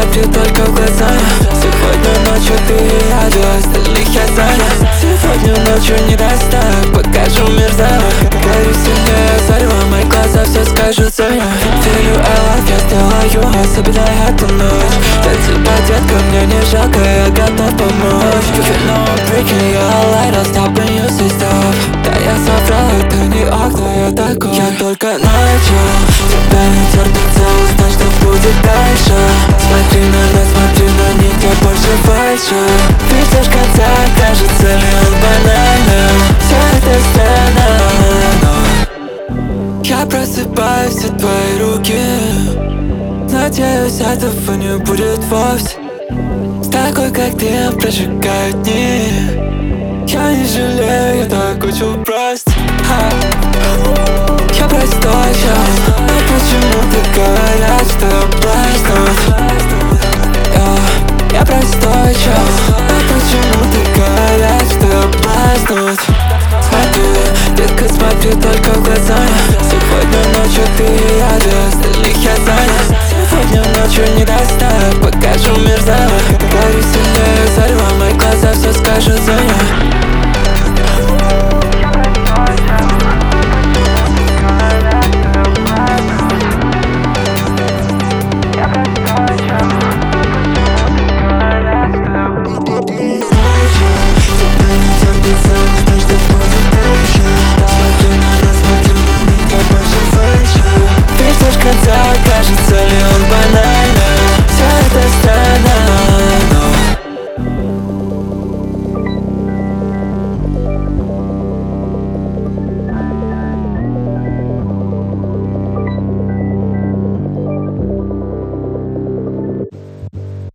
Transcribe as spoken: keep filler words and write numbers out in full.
смотри только в глаза. Сегодня ночью ты и я, для остальных я занят. Сегодня ночью не достать, покажу мир заново. Горю сильнее зарева, мои глаза все скажут за меня. Верю, I love, я сделаю, особенно эту ночь. Для тебя, детка, мне не жалко, я готов помочь. You know I'm breaking your light, I'll stop when you say stop. Да я соврал, это не окна, я такой. Я только начал, тебя не терпится узнать, что будет дальше. Смотри на нас, смотри на них, я больше фальши. Видишь, конца кажется ли он банальным. Все это странно. Я просыпаюсь от твоей руки. Надеюсь, этого не будет вовсе. С такой, как ты, прожигают дни. Я не жалею, я так хочу просто. Я простой сейчас, но почему ты говорят, что я плачу? Я простой сейчас, но почему ты говорят, что я плачу? Смотри, детка, смотри только в глаза. Сегодня ночью ты и я, для остальных я занят. Сегодня ночью не достать, покажу мир заново. Горю сильнее зарева, мои глаза все скажут за меня.